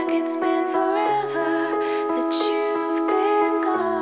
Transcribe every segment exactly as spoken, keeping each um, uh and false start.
like it's been forever that you've been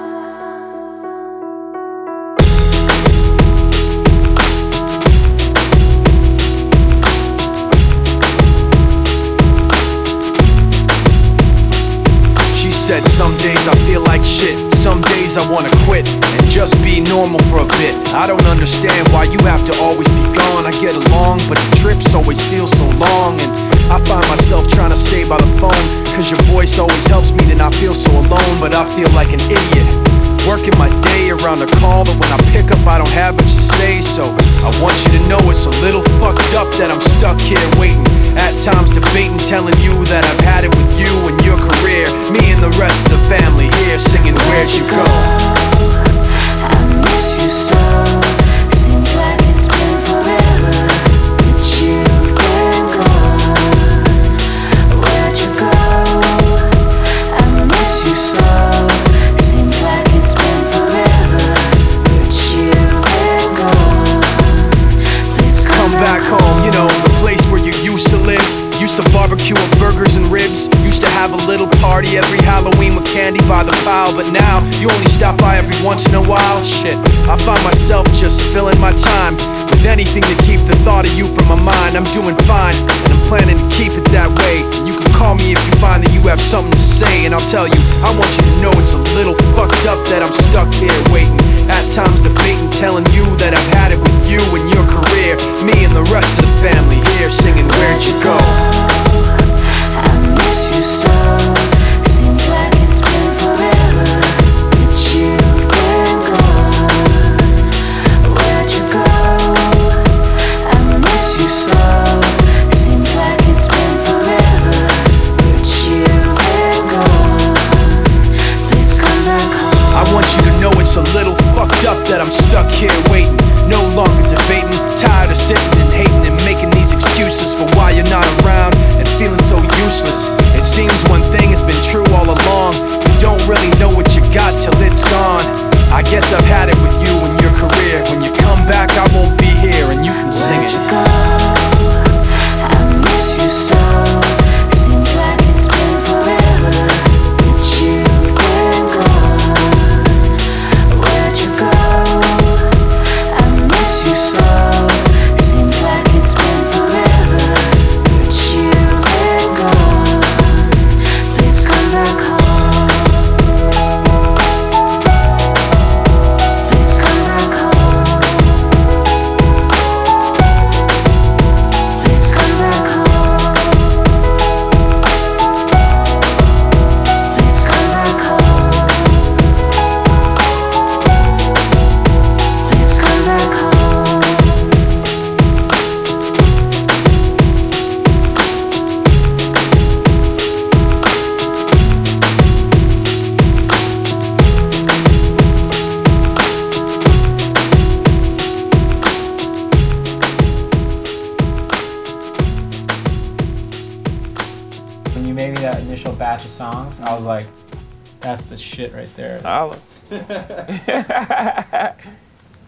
gone. She said some days I feel like shit, some days I wanna quit and just be normal for a bit. I don't understand why you have to always be gone. I get along, but the trips always feel so long. And I find myself trying to stay by the phone, cause your voice always helps me to not feel so alone. But I feel like an idiot, working my day around a call that when I pick up I don't have much to say. So I want you to know it's a little fucked up that I'm stuck here waiting, at times debating, telling you that I've had it with you and your career. Me and the rest of the family here singing Where'd You Go? I miss you so. Seems like it's been forever that you've been gone. Where'd you go? I miss you so. Seems like it's been forever that you've been gone. Please come, Come back home, you know, the place where you used to live. Used to barbecue with burgers and ribs. Used to have a little party every Halloween with candy by the pile. But now, you only stop by every once in a while. Shit, I find myself just filling my time with anything to keep the thought of you from my mind. I'm doing fine, and I'm planning to keep it that way. You can call me if you find that you have something to say, and I'll tell you, I want you to know it's a little fucked up that I'm stuck here waiting, at times debating, telling you that I've had it with you and your career. Me and the rest of the family here singing Where'd You Go? I miss you so. Seems like it's been forever that you've been gone. Where'd you go? I miss you so. Seems like it's been forever that you've been gone. Please come back home. I want you to know it's a little fucked up that I'm stuck here waiting, no longer debating, tired of sitting and hating and making these excuses for why you're not around and feeling so useless. It seems one thing has been true all along, you don't really know what you got till it's gone. I guess I've had it with you and your career. When you come back I won't be here and you can sing Where'd it. you go? I miss you so. Seems like it's been forever that you've been gone. Where'd you go? I miss you so. Seems like it's been forever that you've been gone. Please come back home. Please come back home. Please come back home. Please come back home. Please come back home. When you made me that initial batch of songs, I was like, that's the shit right there. Holla.